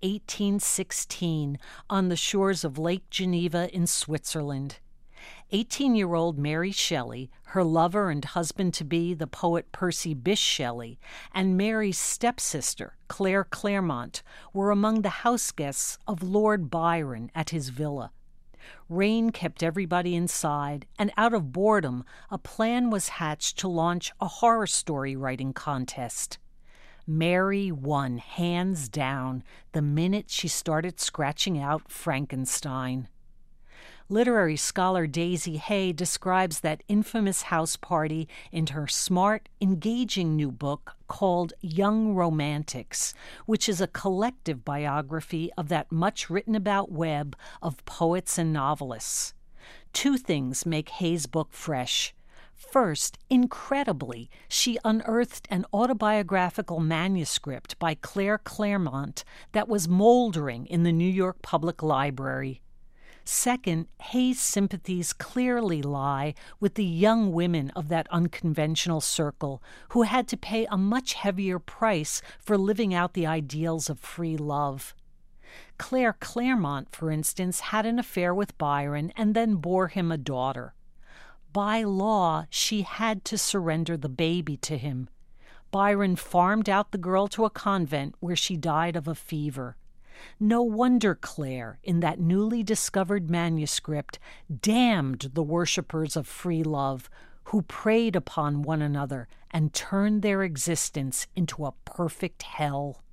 1816 on the shores of Lake Geneva in Switzerland. 18-year-old Mary Shelley, her lover and husband-to-be, the poet Percy Bysshe Shelley, and Mary's stepsister, Claire Clairmont, were among the house guests of Lord Byron at his villa. Rain kept everybody inside, and out of boredom, a plan was hatched to launch a horror story writing contest. Mary won hands down the minute she started scratching out Frankenstein. Literary scholar Daisy Hay describes that infamous house party in her smart, engaging new book called Young Romantics, which is a collective biography of that much-written-about web of poets and novelists. 2 things make Hay's book fresh. First, incredibly, she unearthed an autobiographical manuscript by Claire Clairmont that was moldering in the New York Public Library. Second, Hay's sympathies clearly lie with the young women of that unconventional circle who had to pay a much heavier price for living out the ideals of free love. Claire Clairmont, for instance, had an affair with Byron and then bore him a daughter. By law, she had to surrender the baby to him. Byron farmed out the girl to a convent where she died of a fever. No wonder Claire, in that newly discovered manuscript, damned the worshippers of free love who preyed upon one another and turned their existence into a perfect hell.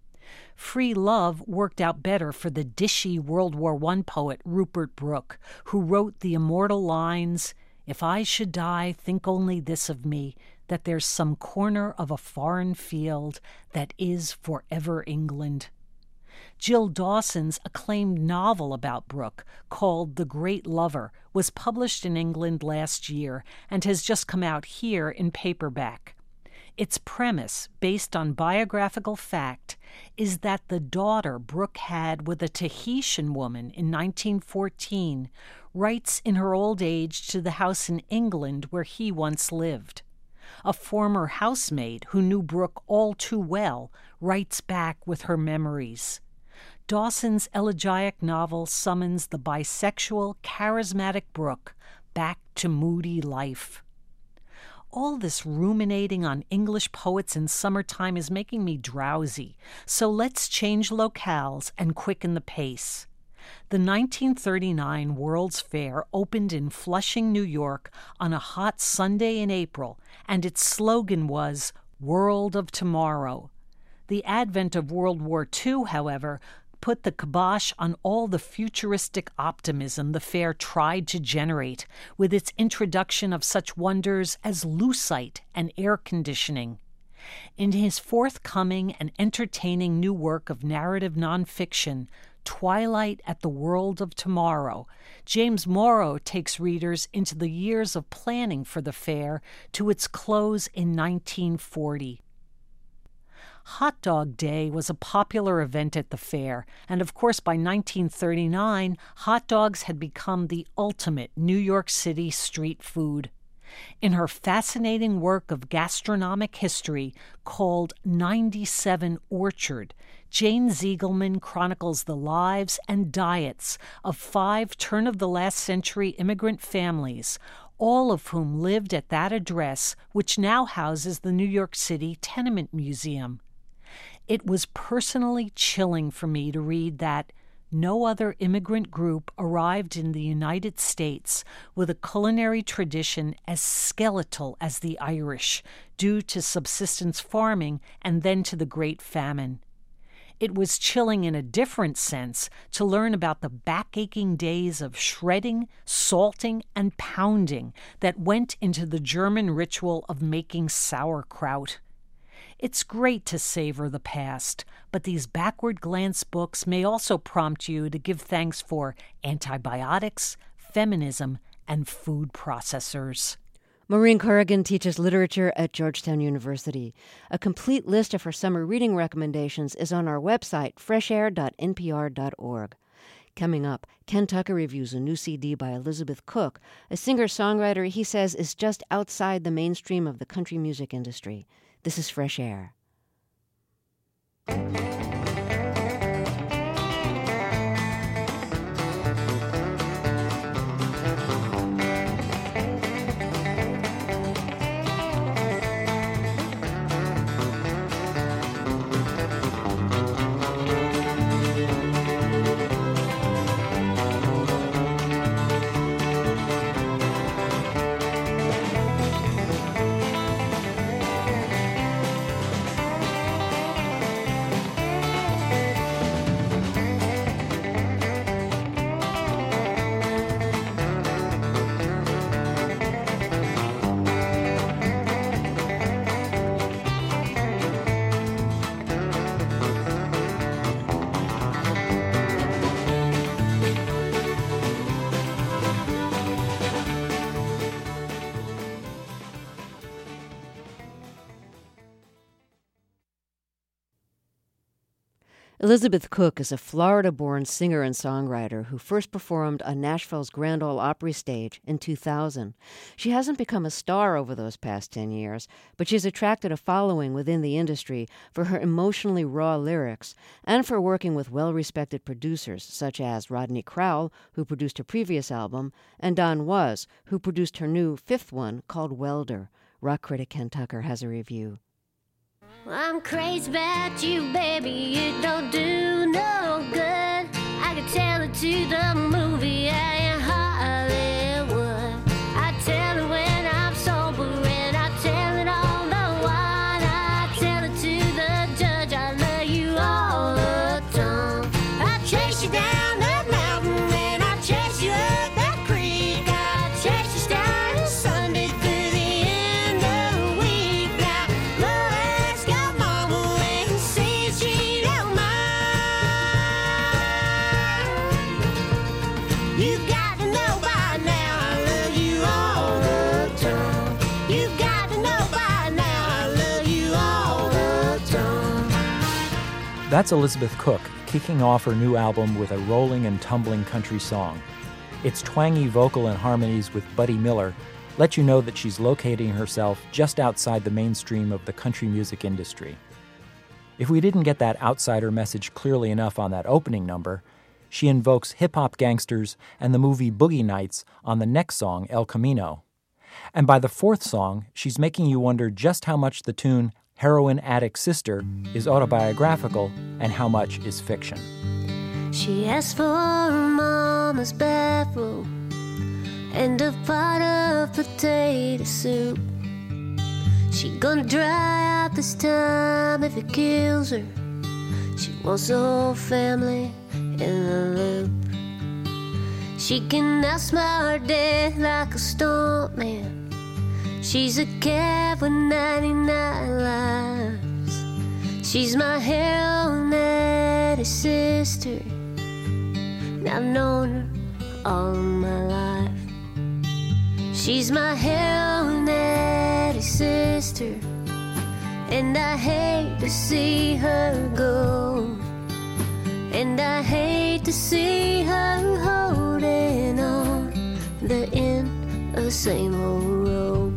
Free love worked out better for the dishy World War I poet Rupert Brooke, who wrote the immortal lines, "If I should die, think only this of me, that there's some corner of a foreign field that is forever England." Jill Dawson's acclaimed novel about Brooke, called The Great Lover, was published in England last year and has just come out here in paperback. Its premise, based on biographical fact, is that the daughter Brooke had with a Tahitian woman in 1914 writes in her old age to the house in England where he once lived. A former housemaid who knew Brooke all too well writes back with her memories. Dawson's elegiac novel summons the bisexual, charismatic Brooke back to moody life. All this ruminating on English poets in summertime is making me drowsy, so let's change locales and quicken the pace. The 1939 World's Fair opened in Flushing, New York on a hot Sunday in April, and its slogan was World of Tomorrow. The advent of World War II, however, put the kibosh on all the futuristic optimism the fair tried to generate with its introduction of such wonders as lucite and air conditioning. In his forthcoming and entertaining new work of narrative nonfiction, Twilight at the World of Tomorrow, James Morrow takes readers into the years of planning for the fair to its close in 1940. Hot Dog Day was a popular event at the fair, and of course by 1939, hot dogs had become the ultimate New York City street food. In her fascinating work of gastronomic history called 97 Orchard, Jane Ziegelman chronicles the lives and diets of 5 turn-of-the-last-century immigrant families, all of whom lived at that address, which now houses the New York City Tenement Museum. It was personally chilling for me to read that no other immigrant group arrived in the United States with a culinary tradition as skeletal as the Irish, due to subsistence farming and then to the Great Famine. It was chilling in a different sense to learn about the back-aching days of shredding, salting, and pounding that went into the German ritual of making sauerkraut. It's great to savor the past, but these backward-glance books may also prompt you to give thanks for antibiotics, feminism, and food processors. Maureen Corrigan teaches literature at Georgetown University. A complete list of her summer reading recommendations is on our website, freshair.npr.org. Coming up, Ken Tucker reviews a new CD by Elizabeth Cook, a singer-songwriter he says is just outside the mainstream of the country music industry. This is Fresh Air. Elizabeth Cook is a Florida-born singer and songwriter who first performed on Nashville's Grand Ole Opry stage in 2000. She hasn't become a star over those past 10 years, but she's attracted a following within the industry for her emotionally raw lyrics and for working with well-respected producers such as Rodney Crowell, who produced her previous album, and Don Was, who produced her new fifth one called Welder. Rock critic Ken Tucker has a review. I'm crazy about you, baby, it don't do no good. I could tell it to the movie in Hollywood. I tell it when I'm sober and I tell it on the wine. I tell it to the judge, I love you all the time. I chase you down that mountain and I chase you up that creek. I chase you starting Sunday through the end of the week. Now, let's go, mama, and see if she don't mind. You got to know by now I love you all the time. You got to know by now I love you all the time. That's Elizabeth Cook kicking off her new album with a rolling and tumbling country song. Its twangy vocal and harmonies with Buddy Miller let you know that she's locating herself just outside the mainstream of the country music industry. If we didn't get that outsider message clearly enough on that opening number, she invokes hip-hop gangsters and the movie Boogie Nights on the next song, El Camino. And by the fourth song, she's making you wonder just how much the tune Heroin Addict Sister is autobiographical and how much is fiction. She asked for her mama's bathrobe and a pot of potato soup. She gonna dry out this time if it kills her. She wants the whole family in the loop. She can outsmart her death like a stuntman. She's a cat with 99 lives. She's my heroin addict sister, and I've known her all my life. She's my heroin addict sister, and I hate to see her go. And I hate to see her holding on the end of the same old rope.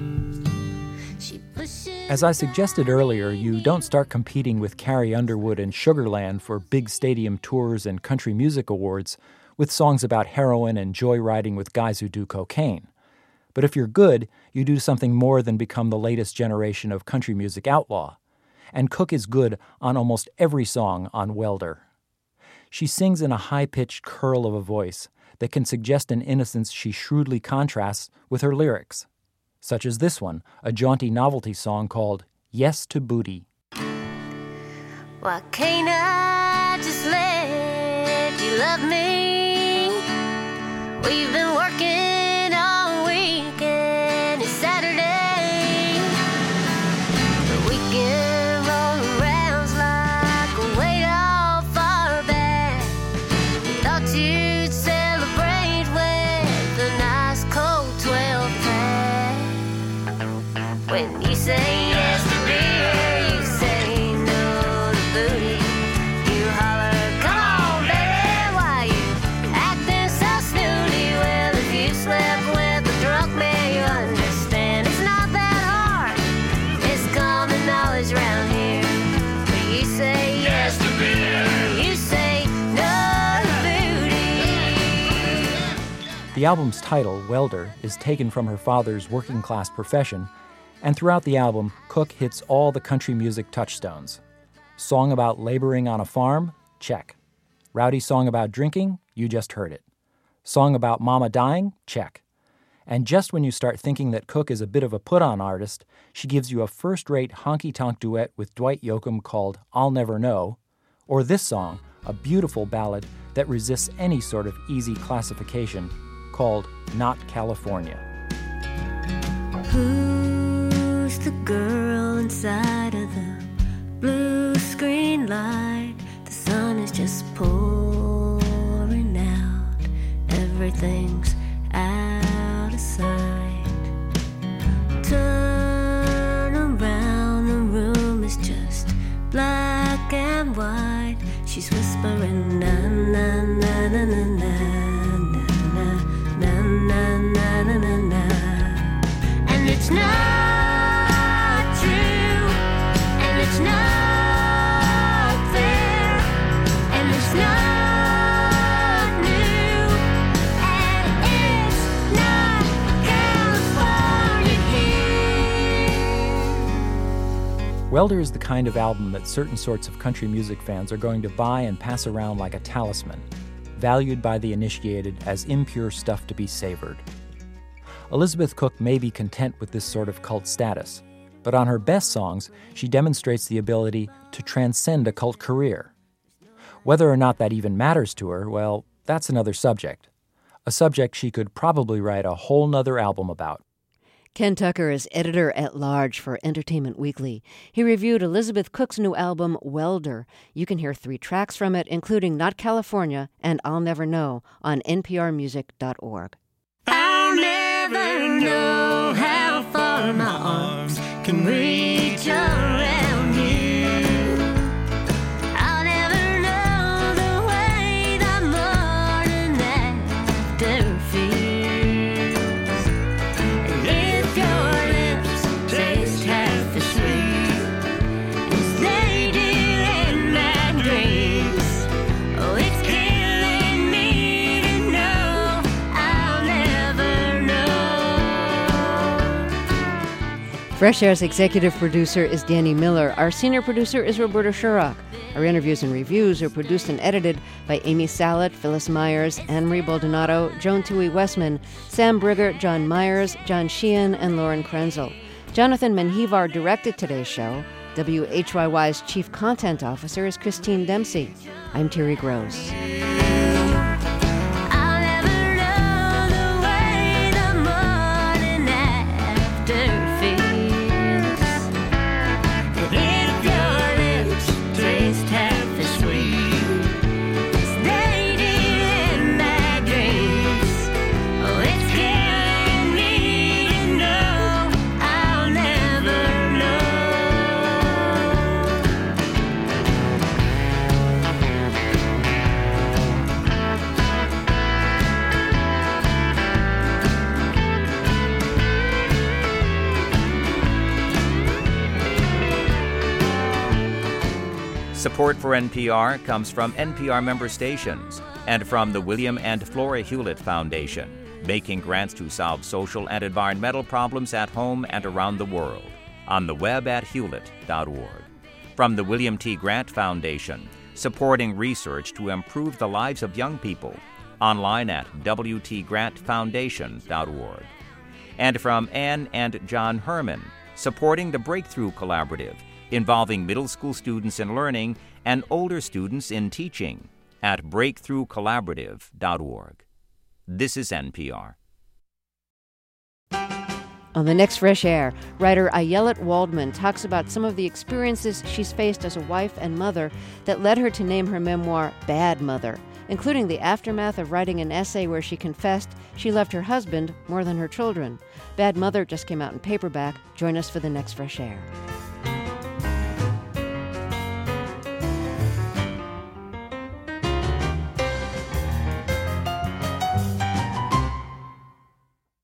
As I suggested earlier, you don't start competing with Carrie Underwood and Sugarland for big stadium tours and country music awards with songs about heroin and joyriding with guys who do cocaine. But if you're good, you do something more than become the latest generation of country music outlaw. And Cook is good on almost every song on Welder. She sings in a high-pitched curl of a voice that can suggest an innocence she shrewdly contrasts with her lyrics, such as this one, a jaunty novelty song called Yes to Booty. Why can't I just let you love me? We've been working all weekend, it's Saturday. The weekend roll around like a weight off our back. Thought you'd celebrate with a nice cold 12-pack. When you say yes to beer, you say no to booty. You holler, come on, baby, why you acting so snooty? Well, if you slept with a drunk man, you understand it's not that hard. It's common knowledge around here. When you say yes to beer, you say no to booty. The album's title, Welder, is taken from her father's working-class profession, and throughout the album, Cook hits all the country music touchstones. Song about laboring on a farm? Check. Rowdy song about drinking? You just heard it. Song about mama dying? Check. And just when you start thinking that Cook is a bit of a put-on artist, she gives you a first-rate honky-tonk duet with Dwight Yoakam called I'll Never Know, or this song, a beautiful ballad that resists any sort of easy classification, called Not California. Who's the girl inside of the blue screen light? The sun is just pouring out. Everything's out of sight. Turn around, the room is just black and white. She's whispering na na na na na na na na na na na na na. And it's not true, and it's not fair, and it's not new, and it's not California here. Welder is the kind of album that certain sorts of country music fans are going to buy and pass around like a talisman, valued by the initiated as impure stuff to be savored. Elizabeth Cook may be content with this sort of cult status, but on her best songs, she demonstrates the ability to transcend a cult career. Whether or not that even matters to her, well, that's another subject. A subject she could probably write a whole nother album about. Ken Tucker is editor-at-large for Entertainment Weekly. He reviewed Elizabeth Cook's new album, Welder. You can hear 3 tracks from it, including Not California and I'll Never Know, on nprmusic.org. I'll never know how far my arms can reach around you. I'll never know the way the morning after feels. And if your lips taste half as sweet as they do in my dreams, oh, it's killing me to know I'll never know. Fresh Air's executive producer is Danny Miller. Our senior producer is Roberta Shurock. Our interviews and reviews are produced and edited by Amy Salet, Phyllis Myers, Anne-Marie Baldonado, Joan Toohey Westman, Sam Brigger, John Myers, John Sheehan, and Lauren Krenzel. Jonathan Menjivar directed today's show. WHYY's chief content officer is Christine Dempsey. I'm Terry Gross. I'll never know the way the morning after feels. And if your lips taste half as sweet as they do in my dreams, oh, it's killing me to know I'll never know. Support for NPR comes from NPR member stations and from the William and Flora Hewlett Foundation, making grants to solve social and environmental problems at home and around the world. On the web at hewlett.org. From the William T. Grant Foundation, supporting research to improve the lives of young people. Online at wtgrantfoundation.org. And from Ann and John Herman, supporting the Breakthrough Collaborative, involving middle school students in learning and older students in teaching at breakthroughcollaborative.org. This is NPR. On the next Fresh Air, writer Ayelet Waldman talks about some of the experiences she's faced as a wife and mother that led her to name her memoir Bad Mother, including the aftermath of writing an essay where she confessed she loved her husband more than her children. Bad Mother just came out in paperback. Join us for the next Fresh Air.